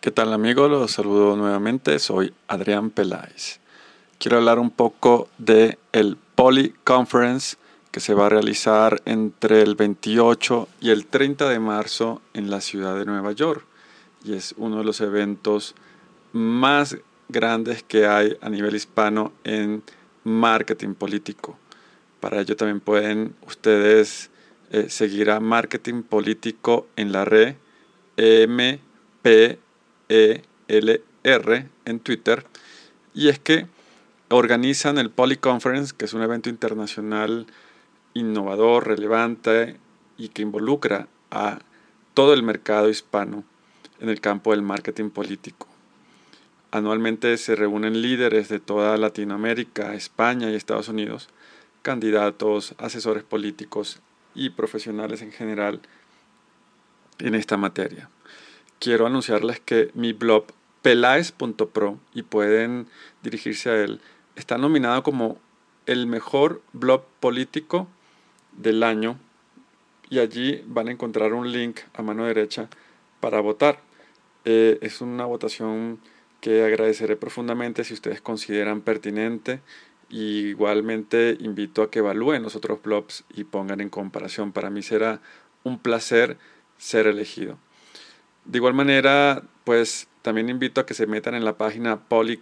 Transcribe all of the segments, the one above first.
¿Qué tal amigos? Los saludo nuevamente, soy Adrián Peláez. Quiero hablar un poco de el Poly Conference que se va a realizar entre el 28 y el 30 de marzo en la ciudad de Nueva York. Y es uno de los eventos más grandes que hay a nivel hispano en marketing político. Para ello también pueden ustedes seguir a Marketing Político en la red MPELR en Twitter. Y es que organizan el Poly Conference, que es un evento internacional innovador, relevante y que involucra a todo el mercado hispano en el campo del marketing político. Anualmente se reúnen líderes de toda Latinoamérica, España y Estados Unidos, candidatos, asesores políticos y profesionales en general en esta materia. Quiero anunciarles que mi blog pelaez.pro, y pueden dirigirse a él, está nominado como el mejor blog político del año, y allí van a encontrar un link a mano derecha para votar. Es una votación que agradeceré profundamente si ustedes consideran pertinente. Y igualmente invito a que evalúen los otros blogs y pongan en comparación. Para mí será un placer ser elegido. De igual manera, pues también invito a que se metan en la página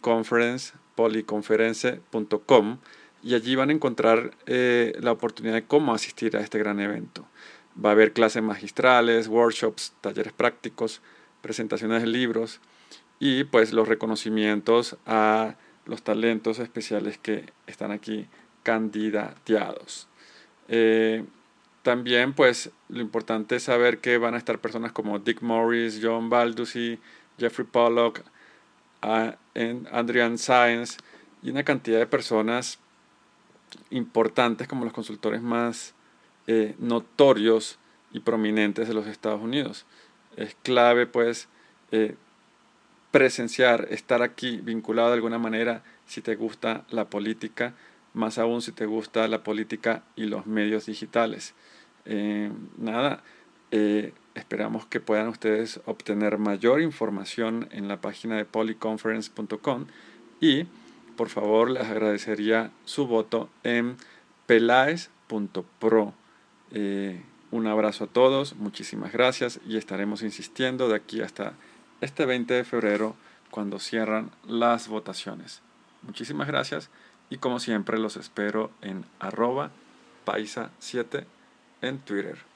polyconference.com, y allí van a encontrar la oportunidad de cómo asistir a este gran evento. Va a haber clases magistrales, workshops, talleres prácticos, presentaciones de libros y pues los reconocimientos a los talentos especiales que están aquí candidateados. También pues lo importante es saber que van a estar personas como Dick Morris, John Baldussi, Jeffrey Pollock, Adrian Sáenz y una cantidad de personas importantes como los consultores más notorios y prominentes de los Estados Unidos. Es clave pues presenciar, estar aquí vinculado de alguna manera si te gusta la política, más aún si te gusta la política y los medios digitales. Esperamos que puedan ustedes obtener mayor información en la página de polyconference.com, y por favor les agradecería su voto en pelaez.pro. Un abrazo a todos, muchísimas gracias, y estaremos insistiendo de aquí hasta este 20 de febrero cuando cierran las votaciones. Muchísimas gracias, y como siempre los espero en @paisa7 en Twitter.